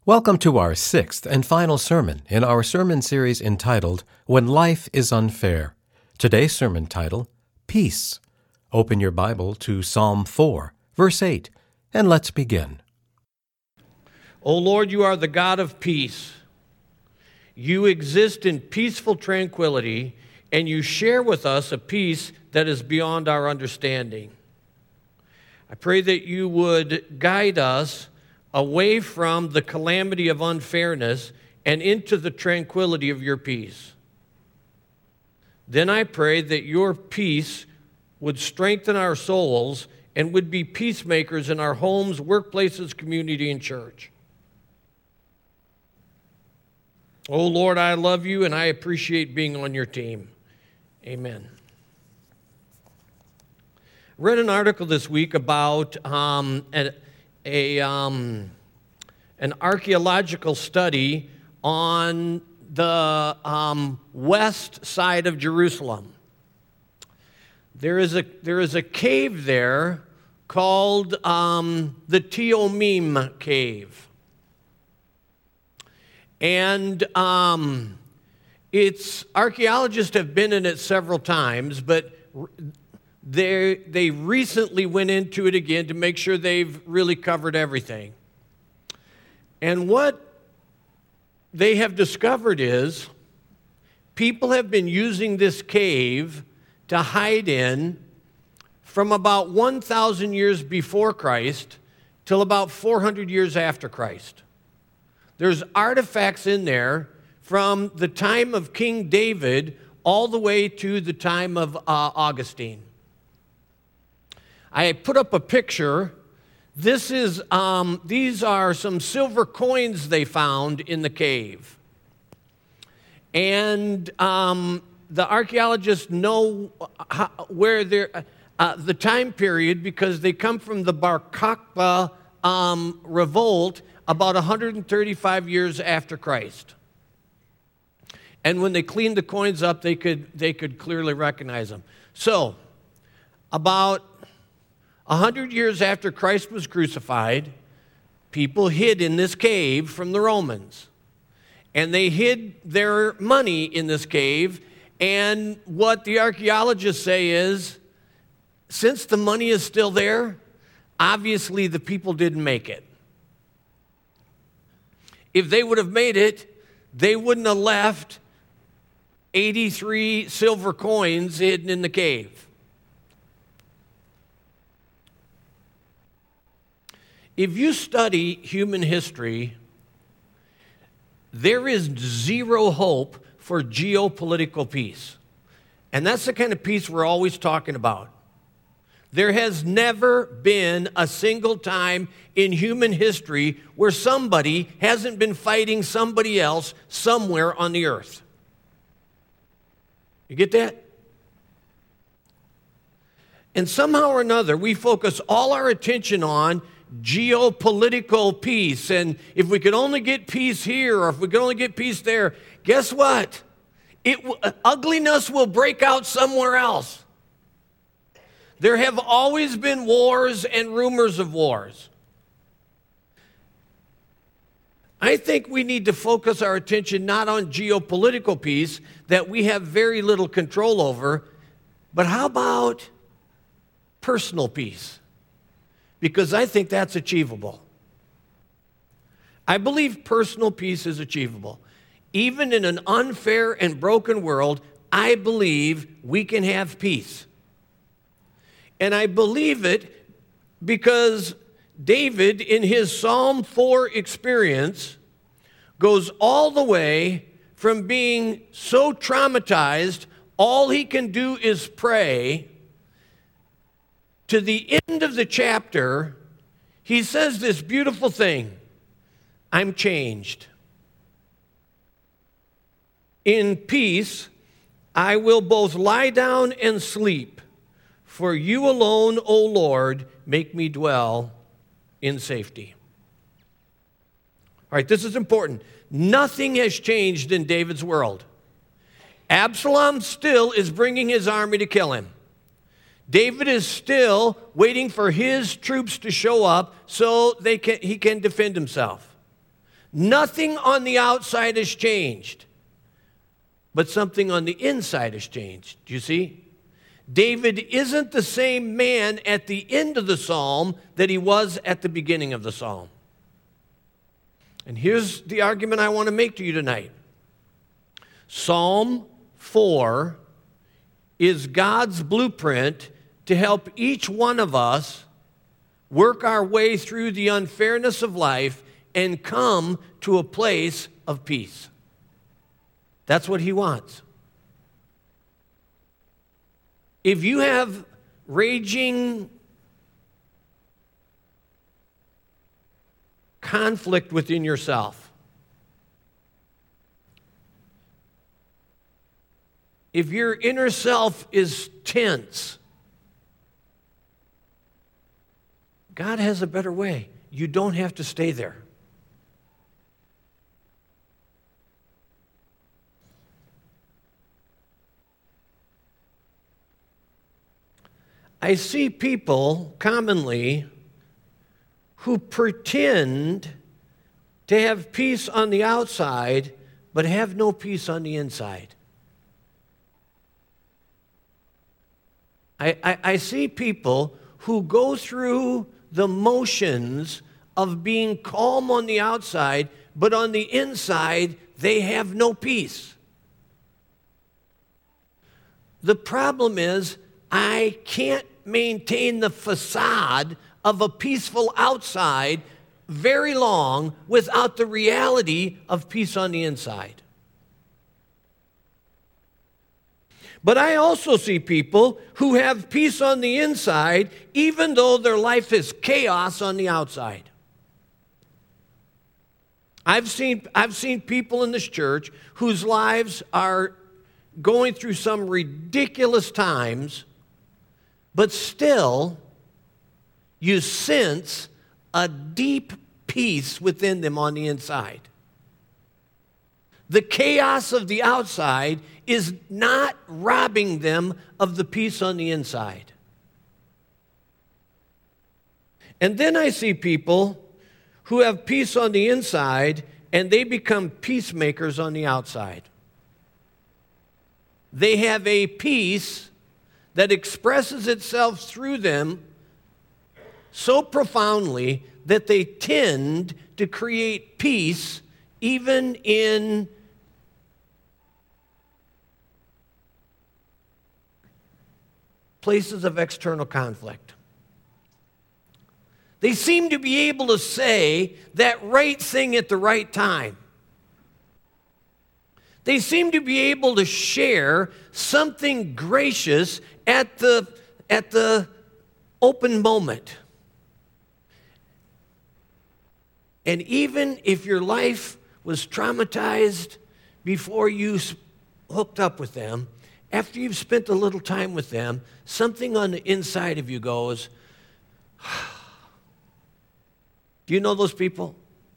Welcome to our sixth and final sermon in our sermon series entitled, When Life is Unfair. Today's sermon title, Peace. Open your Bible to Psalm 4, verse 8, and let's begin. O Lord, you are the God of peace. You exist in peaceful tranquility, and you share with us a peace that is beyond our understanding. I pray that you would guide us away from the calamity of unfairness and into the tranquility of your peace. Then I pray that your peace would strengthen our souls and would be peacemakers in our homes, workplaces, community, and church. Oh Lord, I love you and I appreciate being on your team. Amen. I read an article this week about an archaeological study on the west side of Jerusalem. There is a cave there called the Teomim Cave. And archaeologists have been in it several times, but they recently went into it again to make sure they've really covered everything. And what they have discovered is people have been using this cave to hide in from about 1,000 years before Christ till about 400 years after Christ. There's artifacts in there from the time of King David all the way to the time of Augustine. I put up a picture. These are some silver coins they found in the cave. And the archaeologists know where they're, the time period because they come from the Bar Kokhba revolt about 135 years after Christ. And when they cleaned the coins up, they could clearly recognize them. So, about 100 years after Christ was crucified, people hid in this cave from the Romans. And they hid their money in this cave. And what the archaeologists say is, since the money is still there, obviously the people didn't make it. If they would have made it, they wouldn't have left 83 silver coins hidden in the cave. If you study human history, there is zero hope for geopolitical peace. And that's the kind of peace we're always talking about. There has never been a single time in human history where somebody hasn't been fighting somebody else somewhere on the earth. You get that? And somehow or another, we focus all our attention on geopolitical peace. And if we could only get peace here, or if we could only get peace there, guess what? Ugliness will break out somewhere else. There have always been wars and rumors of wars. I think we need to focus our attention not on geopolitical peace that we have very little control over, but how about personal peace? Because I think that's achievable. I believe personal peace is achievable. Even in an unfair and broken world, I believe we can have peace. And I believe it because David, in his Psalm 4 experience, goes all the way from being so traumatized, all he can do is pray, to the end of the chapter, he says this beautiful thing, I'm changed. In peace, I will both lie down and sleep. For you alone, O Lord, make me dwell in safety. All right, this is important. Nothing has changed in David's world. Absalom still is bringing his army to kill him. David is still waiting for his troops to show up so he can defend himself. Nothing on the outside has changed, but something on the inside has changed. Do you see? David isn't the same man at the end of the psalm that he was at the beginning of the psalm. And here's the argument I want to make to you tonight. Psalm 4 is God's blueprint to help each one of us work our way through the unfairness of life and come to a place of peace. That's what he wants. If you have raging conflict within yourself, if your inner self is tense, God has a better way. You don't have to stay there. I see people commonly who pretend to have peace on the outside but have no peace on the inside. I see people who go through the motions of being calm on the outside, but on the inside, they have no peace. The problem is, I can't maintain the facade of a peaceful outside very long without the reality of peace on the inside. But I also see people who have peace on the inside, even though their life is chaos on the outside. I've seen people in this church whose lives are going through some ridiculous times, but still you sense a deep peace within them on the inside. The chaos of the outside is not robbing them of the peace on the inside. And then I see people who have peace on the inside and they become peacemakers on the outside. They have a peace that expresses itself through them so profoundly that they tend to create peace even in places of external conflict. They seem to be able to say that right thing at the right time. They seem to be able to share something gracious at the open moment. And even if your life was traumatized before you hooked up with them, after you've spent a little time with them, something on the inside of you goes, do you know those people?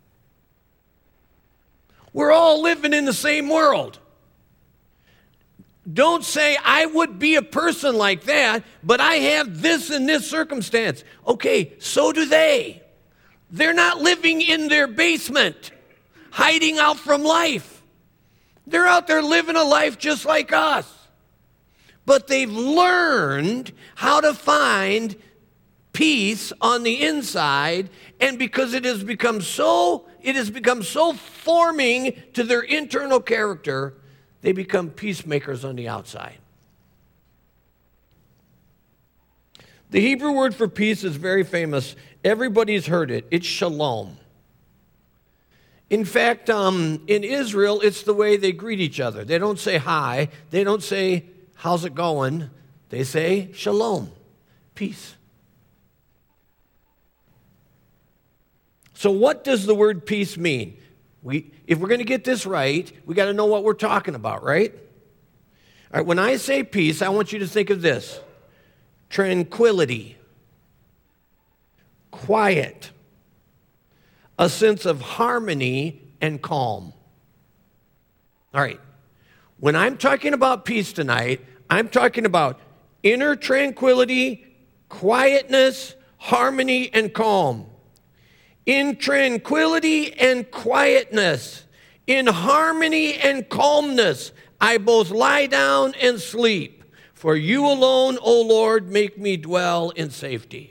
We're all living in the same world. Don't say, I would be a person like that, but I have this and this circumstance. Okay, so do they. They're not living in their basement, hiding out from life. They're out there living a life just like us. But they've learned how to find peace on the inside, and because it has become so forming to their internal character, they become peacemakers on the outside. The Hebrew word for peace is very famous. Everybody's heard it. It's shalom. In fact, in Israel, it's the way they greet each other. They don't say hi. They don't say, how's it going? They say shalom, peace. So what does the word peace mean? If we're going to get this right, we got to know what we're talking about, right? All right, when I say peace, I want you to think of this. Tranquility, quiet, a sense of harmony and calm. All right, when I'm talking about peace tonight, I'm talking about inner tranquility, quietness, harmony, and calm. In tranquility and quietness, in harmony and calmness, I both lie down and sleep. For you alone, O Lord, make me dwell in safety.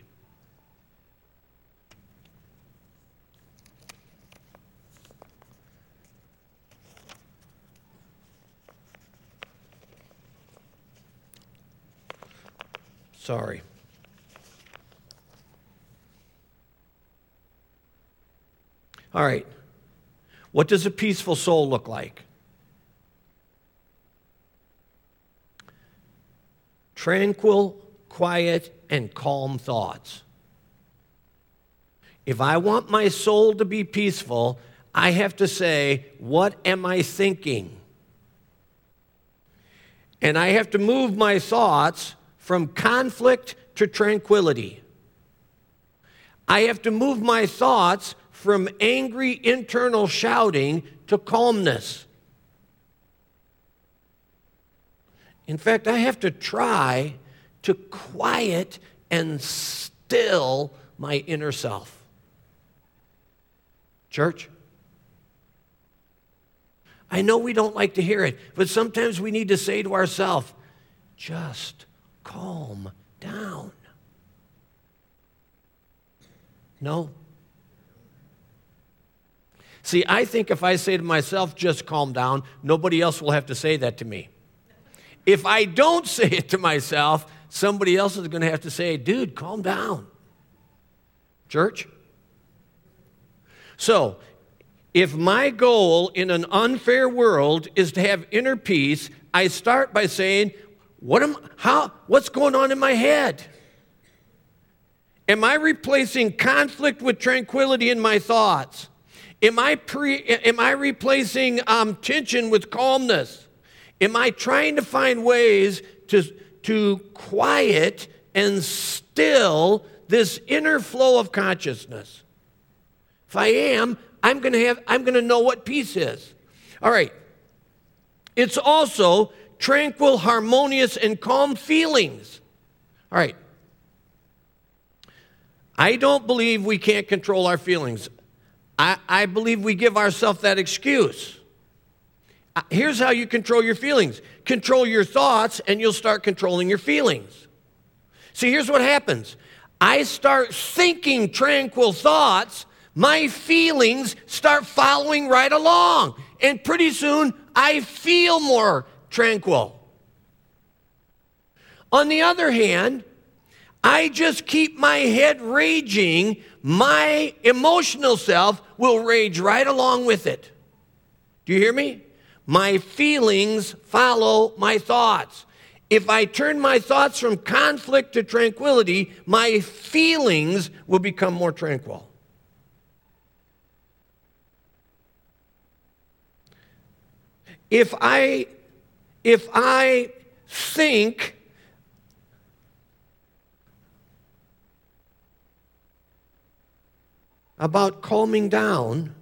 Sorry. All right. What does a peaceful soul look like? Tranquil, quiet, and calm thoughts. If I want my soul to be peaceful, I have to say, what am I thinking? And I have to move my thoughts from conflict to tranquility. I have to move my thoughts from angry internal shouting to calmness. In fact, I have to try to quiet and still my inner self. Church, I know we don't like to hear it, but sometimes we need to say to ourselves, just calm down. No? See, I think if I say to myself, just calm down, nobody else will have to say that to me. If I don't say it to myself, somebody else is going to have to say, dude, calm down. Church? So, if my goal in an unfair world is to have inner peace, I start by saying, what's going on in my head? Am I replacing conflict with tranquility in my thoughts? Am I replacing tension with calmness? Am I trying to find ways to quiet and still this inner flow of consciousness? If I am, I'm going to know what peace is. All right. It's also tranquil, harmonious, and calm feelings. All right. I don't believe we can't control our feelings. I believe we give ourselves that excuse. Here's how you control your feelings. Control your thoughts, and you'll start controlling your feelings. See, here's what happens. I start thinking tranquil thoughts, my feelings start following right along. And pretty soon, I feel more tranquil. On the other hand, I just keep my head raging, my emotional self will rage right along with it. Do you hear me? My feelings follow my thoughts. If I turn my thoughts from conflict to tranquility, my feelings will become more tranquil. If I think about calming down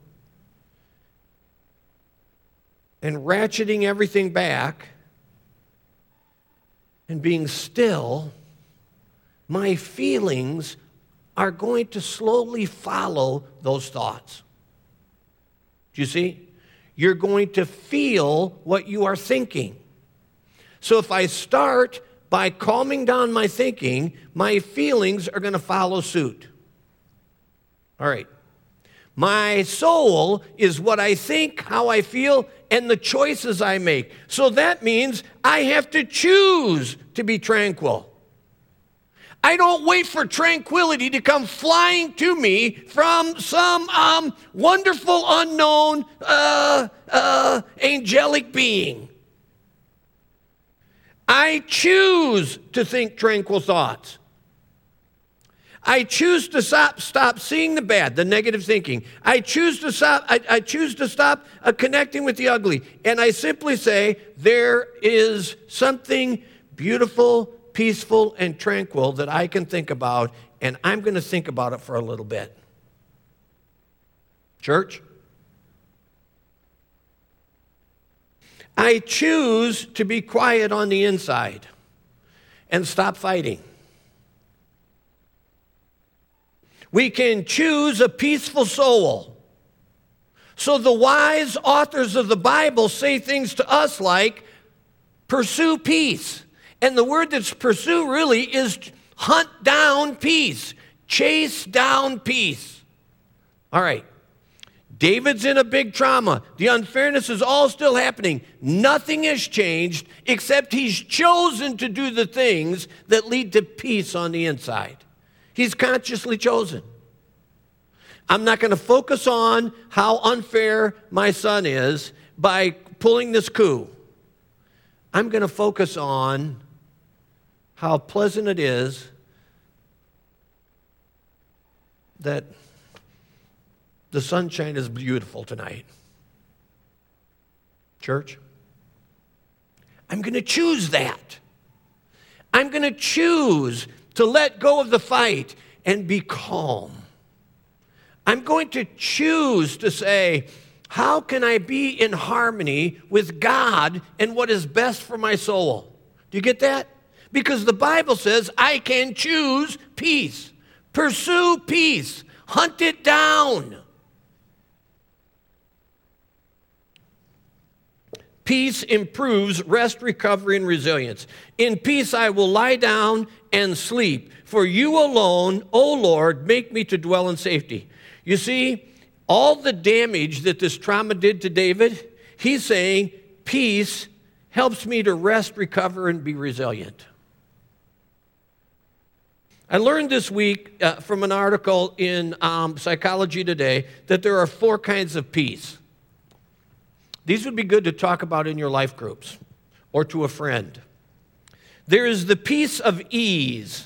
and ratcheting everything back and being still, my feelings are going to slowly follow those thoughts. Do you see? You're going to feel what you are thinking. So if I start by calming down my thinking, my feelings are going to follow suit. All right. My soul is what I think, how I feel, and the choices I make. So that means I have to choose to be tranquil. I don't wait for tranquility to come flying to me from some wonderful, unknown, angelic being. I choose to think tranquil thoughts. I choose to stop seeing the bad, the negative thinking. I choose to stop connecting with the ugly. And I simply say, there is something beautiful, peaceful, and tranquil that I can think about, and I'm going to think about it for a little bit. Church? I choose to be quiet on the inside and stop fighting. We can choose a peaceful soul. So the wise authors of the Bible say things to us like, pursue peace. And the word that's pursue really is hunt down peace, chase down peace. All right. David's in a big trauma. The unfairness is all still happening. Nothing has changed except he's chosen to do the things that lead to peace on the inside. He's consciously chosen. I'm not going to focus on how unfair my son is by pulling this coup. I'm going to focus on how pleasant it is that the sunshine is beautiful tonight. Church, I'm going to choose that. I'm going to choose to let go of the fight and be calm. I'm going to choose to say, how can I be in harmony with God and what is best for my soul? Do you get that? Because the Bible says I can choose peace, pursue peace, hunt it down. Peace improves rest, recovery, and resilience. In peace I will lie down and sleep. For you alone, O Lord, make me to dwell in safety. You see, all the damage that this trauma did to David, he's saying, peace helps me to rest, recover, and be resilient. I learned this week from an article in Psychology Today that there are 4 kinds of peace. These would be good to talk about in your life groups or to a friend. There is the peace of ease.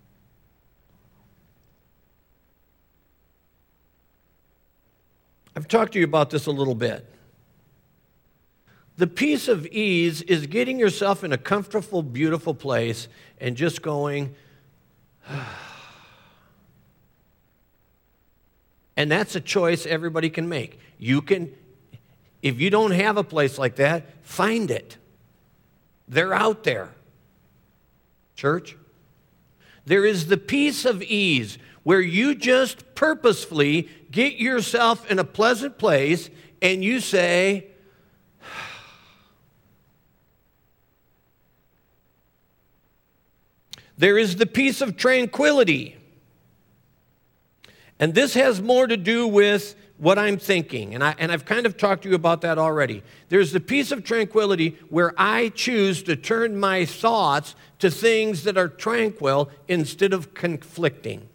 I've talked to you about this a little bit. The peace of ease is getting yourself in a comfortable, beautiful place and just going, and that's a choice everybody can make. You can, if you don't have a place like that, find it. They're out there. Church, there is the peace of ease where you just purposefully get yourself in a pleasant place and you say, there is the peace of tranquility. And this has more to do with what I'm thinking. And I've kind of talked to you about that already. There's the peace of tranquility where I choose to turn my thoughts to things that are tranquil instead of conflicting.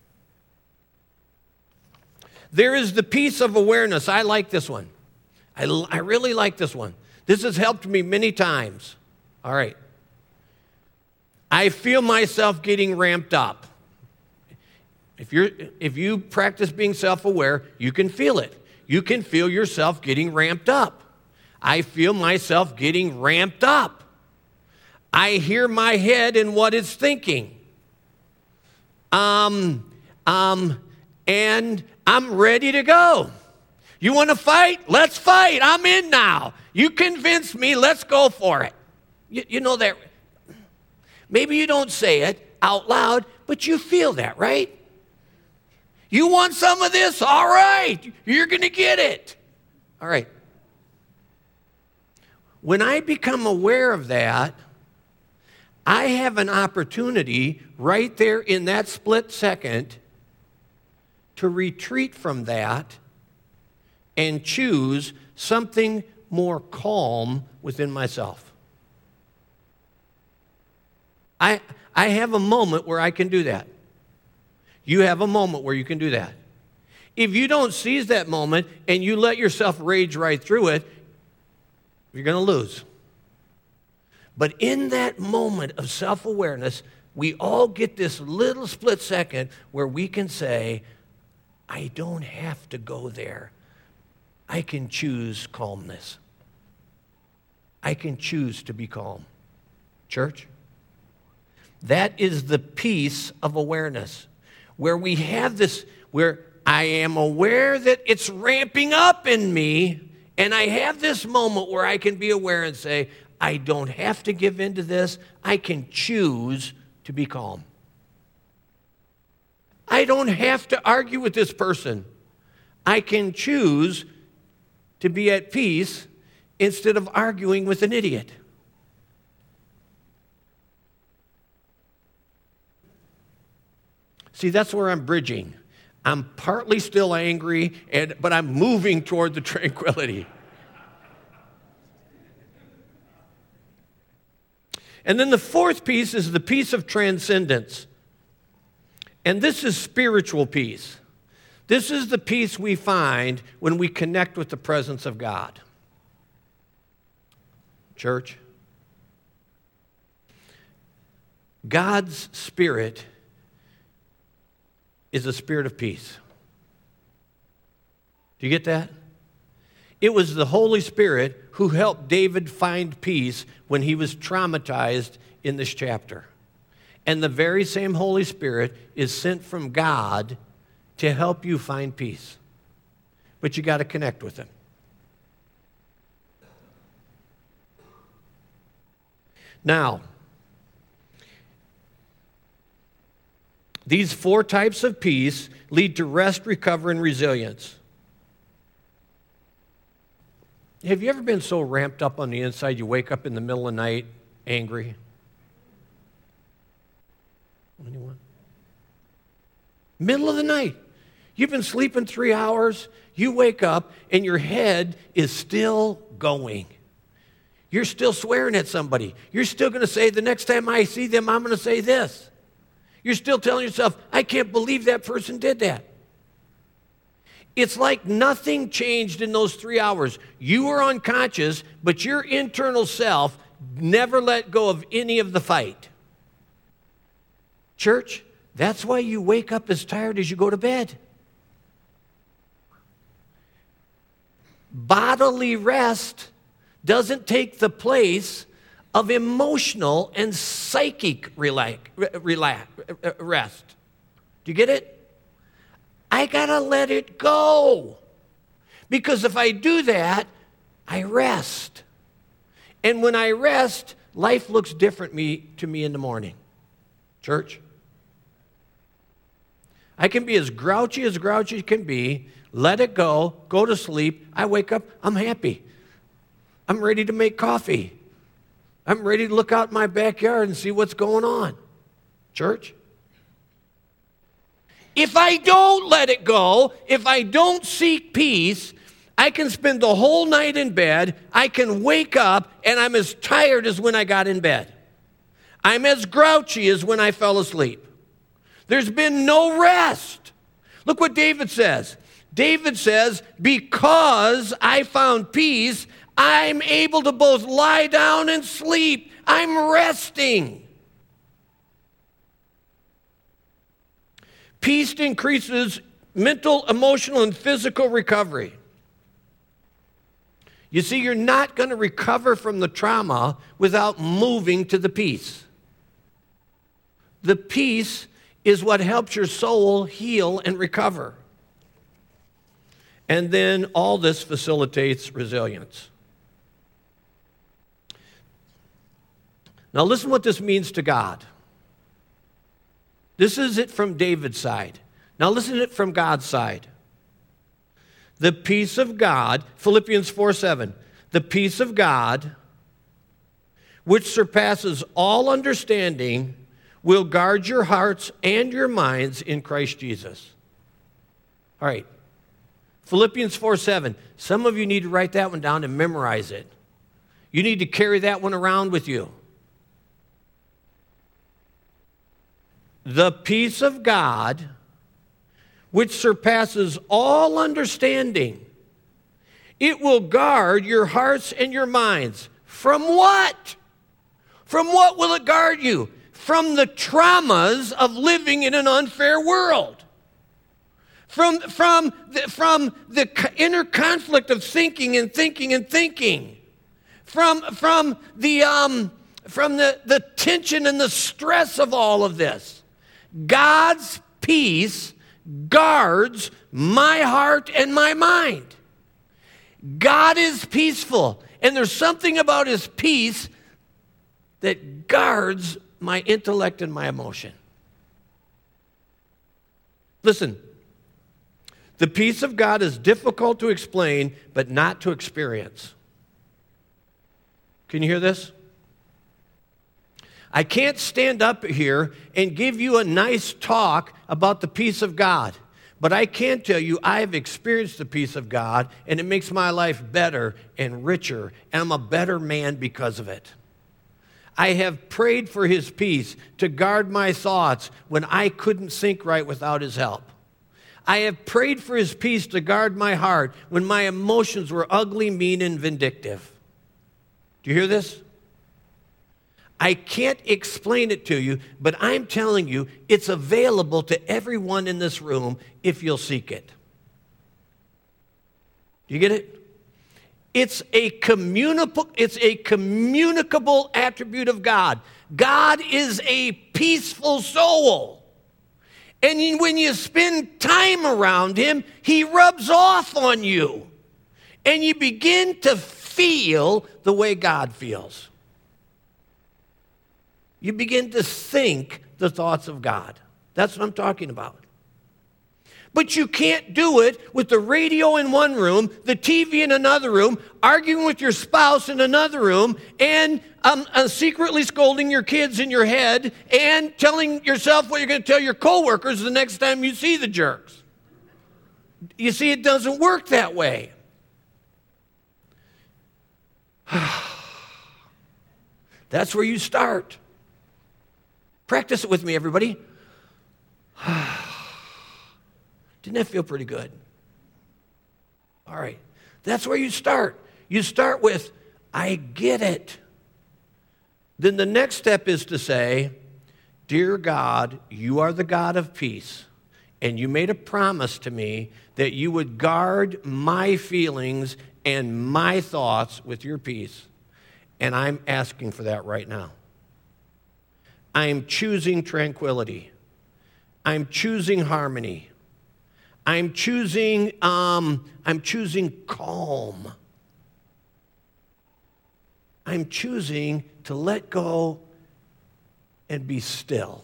There is the peace of awareness. I like this one. I really like this one. This has helped me many times. All right. I feel myself getting ramped up. If you practice being self-aware, you can feel it. You can feel yourself getting ramped up. I feel myself getting ramped up. I hear my head and what it's thinking. And I'm ready to go. You want to fight? Let's fight. I'm in now. You convinced me. Let's go for it. You know that. Maybe you don't say it out loud, but you feel that, right? You want some of this? All right. You're going to get it. All right. When I become aware of that, I have an opportunity right there in that split second to retreat from that and choose something more calm within myself. I have a moment where I can do that. You have a moment where you can do that. If you don't seize that moment and you let yourself rage right through it, you're going to lose. But in that moment of self-awareness, we all get this little split second where we can say, I don't have to go there. I can choose calmness. I can choose to be calm. Church, that is the peace of awareness, where we have this, where I am aware that it's ramping up in me, and I have this moment where I can be aware and say, I don't have to give in to this. I can choose to be calm. I don't have to argue with this person. I can choose to be at peace instead of arguing with an idiot. See, that's where I'm bridging. I'm partly still angry, but I'm moving toward the tranquility. And then the fourth piece is the peace of transcendence. And this is spiritual peace. This is the peace we find when we connect with the presence of God. Church, God's Spirit is a spirit of peace. Do you get that? It was the Holy Spirit who helped David find peace when he was traumatized in this chapter. And the very same Holy Spirit is sent from God to help you find peace. But you got to connect with Him. Now, these four types of peace lead to rest, recovery, and resilience. Have you ever been so ramped up on the inside you wake up in the middle of the night angry? Anyone? Middle of the night. You've been sleeping 3 hours. You wake up and your head is still going. You're still swearing at somebody. You're still going to say, the next time I see them, I'm going to say this. You're still telling yourself, I can't believe that person did that. It's like nothing changed in those 3 hours. You were unconscious, but your internal self never let go of any of the fight. Church, that's why you wake up as tired as you go to bed. Bodily rest doesn't take the place of emotional and psychic rest. Do you get it? I got to let it go. Because if I do that, I rest. And when I rest, life looks different to me in the morning. Church? I can be as grouchy can be, let it go to sleep. I wake up, I'm happy. I'm ready to make coffee. I'm ready to look out in my backyard and see what's going on. Church? If I don't let it go, if I don't seek peace, I can spend the whole night in bed. I can wake up and I'm as tired as when I got in bed. I'm as grouchy as when I fell asleep. There's been no rest. Look what David says. David says, because I found peace, I'm able to both lie down and sleep. I'm resting. Peace increases mental, emotional, and physical recovery. You see, you're not going to recover from the trauma without moving to the peace. The peace is what helps your soul heal and recover. And then all this facilitates resilience. Now listen what this means to God. This is it from David's side. Now listen to it from God's side. The peace of God, Philippians 4:7, the peace of God, which surpasses all understanding, will guard your hearts and your minds in Christ Jesus. All right. Philippians 4:7. Some of you need to write that one down and memorize it. You need to carry that one around with you. The peace of God, which surpasses all understanding, it will guard your hearts and your minds. From what? From what will it guard you? From the traumas of living in an unfair world. From the inner conflict of thinking and thinking and thinking. From the tension and the stress of all of this. God's peace guards my heart and my mind. God is peaceful, and there's something about His peace that guards my intellect and my emotion. Listen, the peace of God is difficult to explain, but not to experience. Can you hear this? I can't stand up here and give you a nice talk about the peace of God, but I can tell you I've experienced the peace of God, and it makes my life better and richer, and I'm a better man because of it. I have prayed for His peace to guard my thoughts when I couldn't think right without His help. I have prayed for His peace to guard my heart when my emotions were ugly, mean, and vindictive. Do you hear this? I can't explain it to you, but I'm telling you, it's available to everyone in this room if you'll seek it. Do you get it? It's a communicable attribute of God. God is a peaceful soul. And when you spend time around Him, He rubs off on you. And you begin to feel the way God feels. You begin to think the thoughts of God. That's what I'm talking about. But you can't do it with the radio in one room, the TV in another room, arguing with your spouse in another room, and secretly scolding your kids in your head, and telling yourself what you're going to tell your coworkers the next time you see the jerks. You see, it doesn't work that way. That's where you start. Practice it with me, everybody. Didn't that feel pretty good? All right. That's where you start. You start with, I get it. Then the next step is to say, Dear God, you are the God of peace, and you made a promise to me that you would guard my feelings and my thoughts with your peace. And I'm asking for that right now. I'm choosing tranquility. I'm choosing harmony. I'm choosing calm. I'm choosing to let go and be still.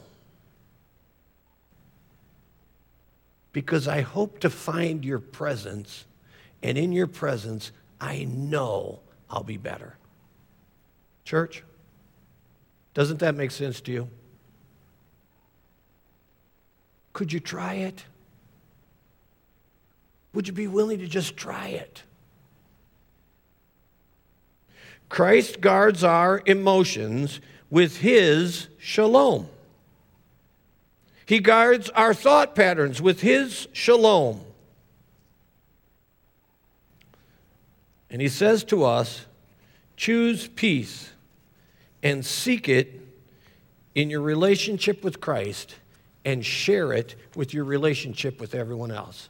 Because I hope to find your presence, and in your presence, I know I'll be better. Church? Doesn't that make sense to you? Could you try it? Would you be willing to just try it? Christ guards our emotions with His shalom. He guards our thought patterns with His shalom. And He says to us, choose peace and seek it in your relationship with Christ and share it with your relationship with everyone else.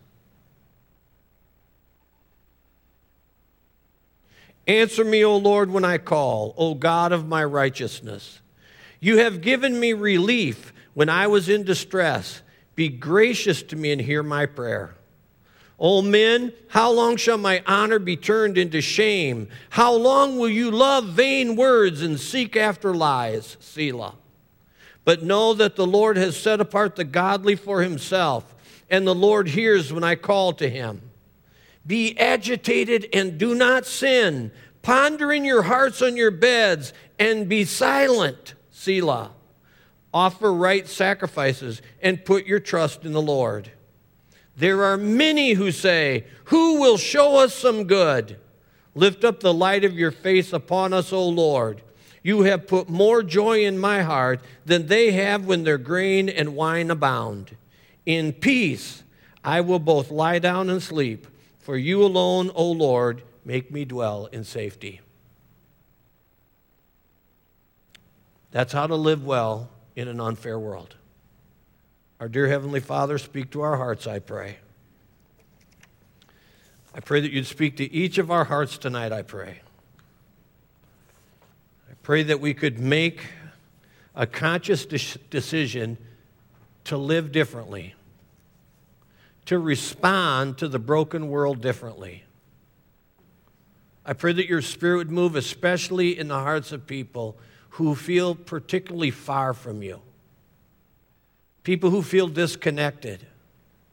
Answer me, O Lord, when I call, O God of my righteousness. You have given me relief when I was in distress. Be gracious to me and hear my prayer. O men, how long shall my honor be turned into shame? How long will you love vain words and seek after lies? Selah. But know that the Lord has set apart the godly for Himself, and the Lord hears when I call to Him. Be agitated and do not sin. Ponder in your hearts on your beds and be silent. Selah. Offer right sacrifices and put your trust in the Lord. There are many who say, who will show us some good? Lift up the light of your face upon us, O Lord. You have put more joy in my heart than they have when their grain and wine abound. In peace I will both lie down and sleep, for you alone, O Lord, make me dwell in safety. That's how to live well in an unfair world. Our dear Heavenly Father, speak to our hearts, I pray. I pray that you'd speak to each of our hearts tonight, I pray. I pray that we could make a conscious decision to live differently, to respond to the broken world differently. I pray that your Spirit would move especially in the hearts of people who feel particularly far from you. People who feel disconnected.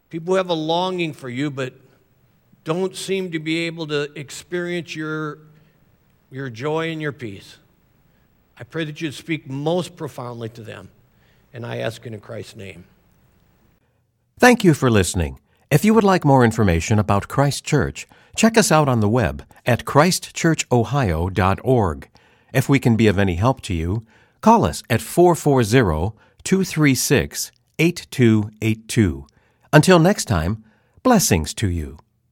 people who have a longing for you but don't seem to be able to experience your joy and your peace. I pray that you'd speak most profoundly to them, and I ask it in Christ's name. Thank you for listening. If you would like more information about Christ Church, check us out on the web at christchurchohio.org. If we can be of any help to you, call us at 440-236-8282. Until next time, blessings to you.